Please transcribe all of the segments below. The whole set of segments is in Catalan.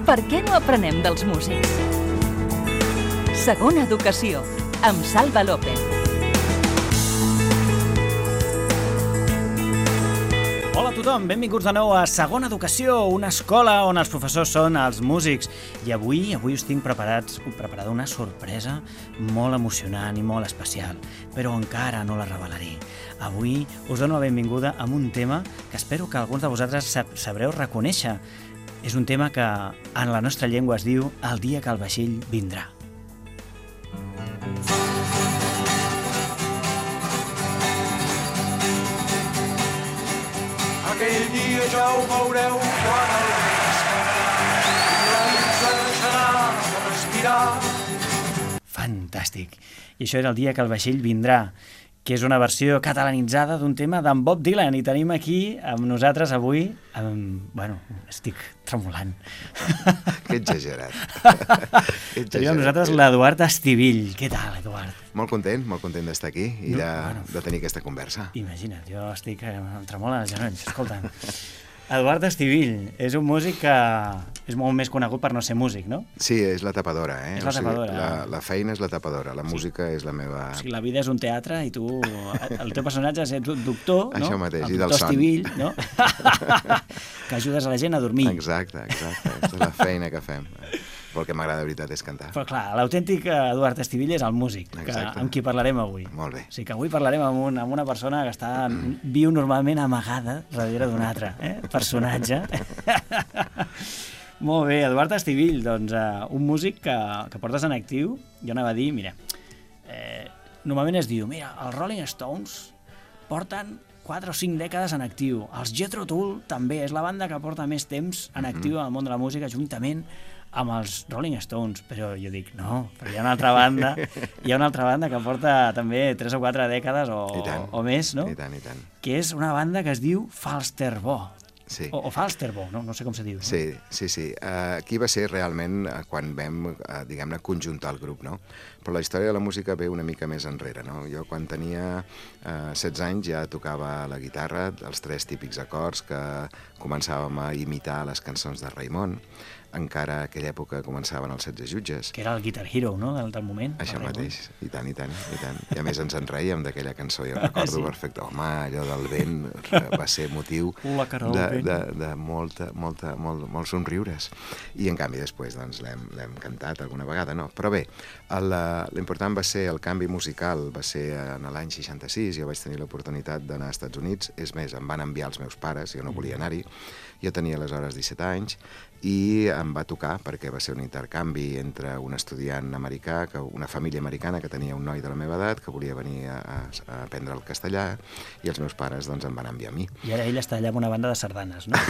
Per què no aprenem dels músics? Segona Educació, amb Salva López. Hola a tothom, benvinguts de nou a Segona Educació, una escola on els professors són els músics. I avui us tinc preparada una sorpresa molt emocionant i molt especial, però encara no la revelaré. Avui us dono la benvinguda amb un tema que espero que alguns de vosaltres sabreu reconèixer. És un tema que en la nostra llengua es diu El dia que el vaixell vindrà. Aquell dia ja ho veureu quan el vent es farà i la nit deixarà de respirar. Fantàstic. I això és El dia que el vaixell vindrà, que és una versió catalanitzada d'un tema d'en Bob Dylan. I tenim aquí amb nosaltres avui... Bueno, estic tremolant. Que exagerat. Tenim amb nosaltres l'Eduard Estivill. Què tal, Eduard? Molt content d'estar aquí i de tenir aquesta conversa. Imagina't, jo estic em tremola els genolls, escolta. Eduard Estivill és un músic que és molt més conegut per no ser músic, no? Sí, és la tapadora, eh? És la tapadora. La feina és la tapadora, la música és la meva... O sigui, la vida és un teatre i tu, el teu personatge és doctor, no? Això mateix, el i del son. Estivill, no? Que ajudes a la gent a dormir. Exacte. Aquesta és la feina que fem. Però el que m'agrada de veritat és cantar. Però clar, l'autèntic Eduard Estivill és el músic, amb qui parlarem avui. Molt bé. O sigui que avui parlarem amb una persona que està viu normalment amagada darrere d'un altre personatge. Molt bé, Eduard Estivill, doncs un músic que portes en actiu. Jo anava a dir, mira, normalment es diu, mira, els Rolling Stones porten 4 o 5 dècades en actiu. Els Jethro Tull també és la banda que porta més temps en actiu en el món de la música, juntament amb els Rolling Stones, però jo dic, no, però hi ha una altra banda que porta també 3 o 4 dècades o més, no? I tant. Que és una banda que es diu Falsterbo. Sí. O Falsterbo, no sé com se diu. Sí. Aquí va ser realment quan vam, diguem-ne, conjuntar el grup, no? Però la història de la música ve una mica més enrere, no? Jo quan tenia 16 anys ja tocava la guitarra, els 3 típics acords que començàvem a imitar les cançons de Raimon. Encara a aquella època començaven els 16 jutges. Que era el Guitar Hero, no?, del moment. Això mateix, i tant. I a més ens en reiem d'aquella cançó, jo recordo perfecte. Home, allò del vent va ser motiu de molts somriures. I en canvi després doncs, l'hem cantat alguna vegada, no? Però bé, l'important va ser el canvi musical, va ser en l'any 66, jo vaig tenir l'oportunitat d'anar als Estats Units, és més, em van enviar els meus pares, jo no volia anar-hi, jo tenia aleshores 17 anys, i em va tocar perquè va ser un intercanvi entre un estudiant americà, una família americana que tenia un noi de la meva edat que volia venir a aprendre el castellà i els meus pares doncs em van enviar a mi. I ara ell està allà amb una banda de sardanes, no?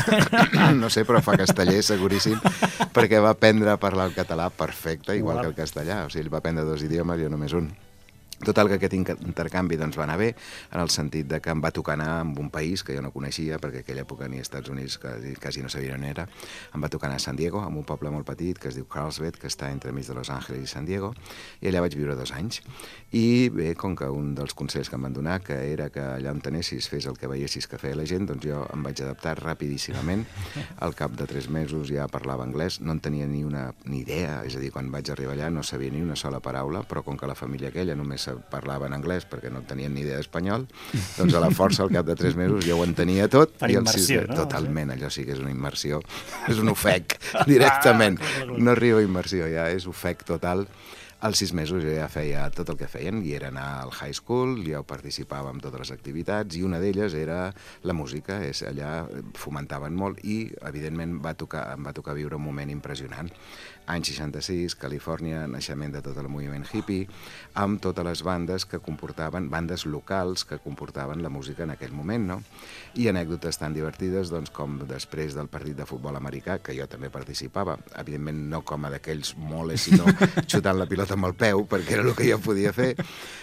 No sé, però fa casteller seguríssim perquè va aprendre a parlar el català perfecte, igual que el castellà. O sigui, ell va aprendre 2 idiomes i jo només un. Total, que aquest intercanvi doncs, va anar bé, en el sentit de que em va tocar anar en un país que jo no coneixia, perquè en aquella època ni als Estats Units quasi no sabia on era. Em va tocar anar a San Diego, en un poble molt petit que es diu Carlsbad, que està entremig de Los Angeles i San Diego, i allà vaig viure 2 anys. I bé, com que un dels consells que em van donar, que era que allà on t'anessis fes el que veiessis que feia la gent, doncs jo em vaig adaptar rapidíssimament. Al cap de 3 mesos ja parlava anglès, no en tenia ni idea, és a dir, quan vaig arribar allà no sabia ni una sola paraula, però com que la família aquella només parlava en anglès perquè no tenien ni idea d'espanyol, doncs a la força al cap de 3 mesos ja ho entenia tot. Per immersió, no? Totalment, allò sí que és una immersió, és un ofec directament, no arriba a immersió, ja és ofec total. Als 6 mesos jo ja feia tot el que feien i era anar al high school, jo participava en totes les activitats i una d'elles era la música, allà fomentaven molt i evidentment em va tocar viure un moment impressionant. Any 66, Califòrnia, naixement de tot el moviment hippie, amb totes les bandes que comportaven, bandes locals que comportaven la música en aquell moment, no? I anècdotes tan divertides doncs, com després del partit de futbol americà, que jo també participava, evidentment no com a d'aquells moles, sinó xutant la pilota amb el peu, perquè era el que jo podia fer,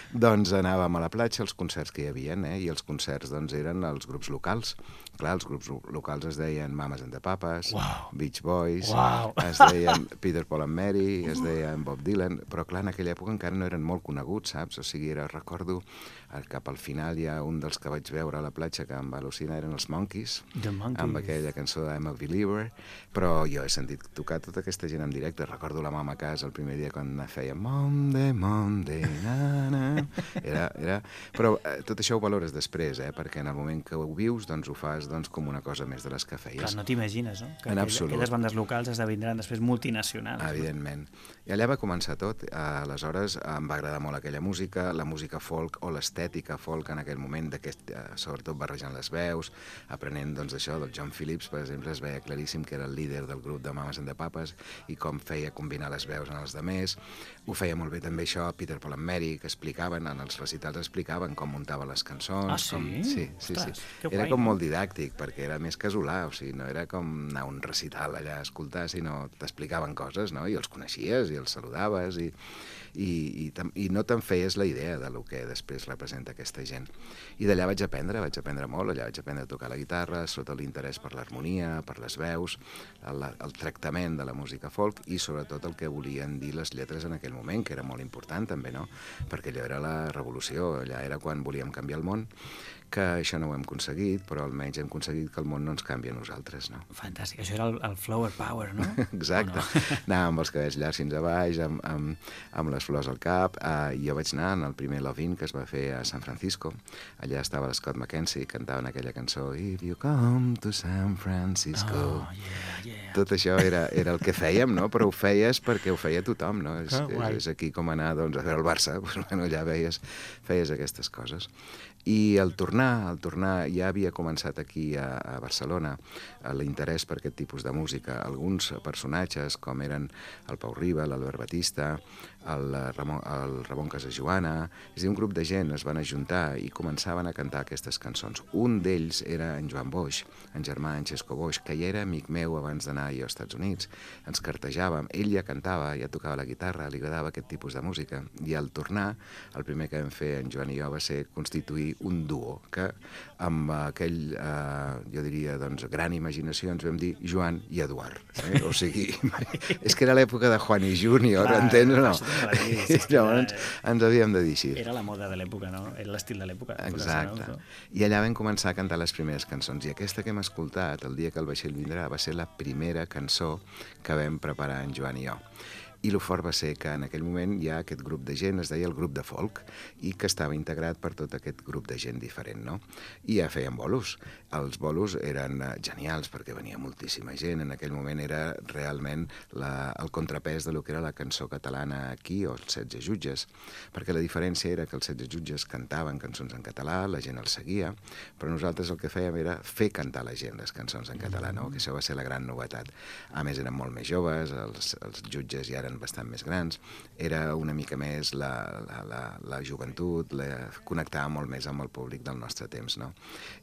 Doncs anàvem a la platja, els concerts que hi havia, i els concerts doncs, eren els grups locals. Clar, els grups locals es deien Mamas and the Papas, Beach Boys, es deien Peter, Paul and Mary, es deien Bob Dylan, però clar, en aquella època encara no eren molt coneguts, saps? O sigui, recordo cap al final hi ha un dels que vaig veure a la platja que em va al·lucinar, eren els Monkeys, amb aquella cançó de I'm a Believer, però jo he sentit tocar tota aquesta gent en directe. Recordo la mama a casa el primer dia quan feia Monday, Monday, na, na. Però tot això ho valores després, perquè en el moment que ho vius, doncs ho fas com una cosa més de les que feies. Clar, no t'imagines, no? Que en absolut. Aquelles bandes locals esdevindran després multinacionals. Evidentment. I allà va començar tot. Aleshores em va agradar molt aquella música, la música folk o l'estètica folk en aquell moment, sobretot barrejant les veus, aprenent doncs d'això, del John Phillips, per exemple, es veia claríssim que era el líder del grup de Mamas and the Papas i com feia combinar les veus en els demés. Ho feia molt bé també això Peter, Paul and Mary, que explicaven, en els recitals explicaven com muntaven les cançons. Ah, sí? Sí. Era com molt didàctic, perquè era més casolà, o sigui, no era com anar a un recital allà a escoltar, sinó t'explicaven coses, no? I els coneixies i els saludaves i no te'n feies la idea de lo que després representa aquesta gent. I d'allà vaig aprendre molt, allà vaig aprendre a tocar la guitarra, sota l'interès per l'harmonia, per les veus, el tractament de la música folk i sobretot el que volien dir les lletres en aquell moment, que era molt important també, no? Perquè allò era la revolució, allà era quan volíem canviar el món, que això no ho hem aconseguit, però almenys hem aconseguit que el món no ens canvi a nosaltres, no? Fantàstic, això era el flower power, no? Exacte. Anàvem amb els cabells llargs fins a baix, amb les flors al cap. Jo vaig anar en el primer Love-In que es va fer a San Francisco. Allà estava l'Scott McKenzie, cantaven aquella cançó If you come to San Francisco. Tot això era el que fèiem, no? Però ho feies perquè ho feia tothom, no? És aquí com anar doncs, a veure el Barça, doncs, bueno, allà feies aquestes coses. I al tornar ja havia començat aquí a Barcelona l'interès per aquest tipus de música. Alguns personatges, com eren el Pau Riba, l'Albert Batista, el Ramon Casajoana, és a dir, un grup de gent es van ajuntar i començaven a cantar aquestes cançons. Un d'ells era en Joan Boix, en germà en Xesco Boix, que ja era amic meu abans d'anar jo als Estats Units. Ens cartejàvem, ell ja cantava, ja tocava la guitarra, li agradava aquest tipus de música. I al tornar, el primer que vam fer en Joan i jo va ser constituir un duo que amb aquell, jo diria, doncs, gran imaginació ens vam dir Joan i Eduard. O sigui, és que era l'època de Juan i Júnior, entens o no? Llavors ens havíem de dir així. Era la moda de l'època, no? Era l'estil de l'època. Exacte. I allà vam començar a cantar les primeres cançons. I aquesta que hem escoltat, el dia que el vaixell vindrà, va ser la primera cançó que vam preparar en Joan i jo. I el fort va ser que en aquell moment hi ha aquest grup de gent, es deia el grup de folk, i que estava integrat per tot aquest grup de gent diferent, no? I ja feien bolos. Els bolos eren genials perquè venia moltíssima gent. En aquell moment era realment el contrapès de lo que era la cançó catalana aquí o els 16 jutges, perquè la diferència era que els 16 jutges cantaven cançons en català, la gent els seguia, però nosaltres el que fèiem era fer cantar la gent les cançons en català, no? Que això va ser la gran novetat. A més, eren molt més joves, els jutges ja eren bastant més grans, era una mica més la joventut, connectava molt més amb el públic del nostre temps, no?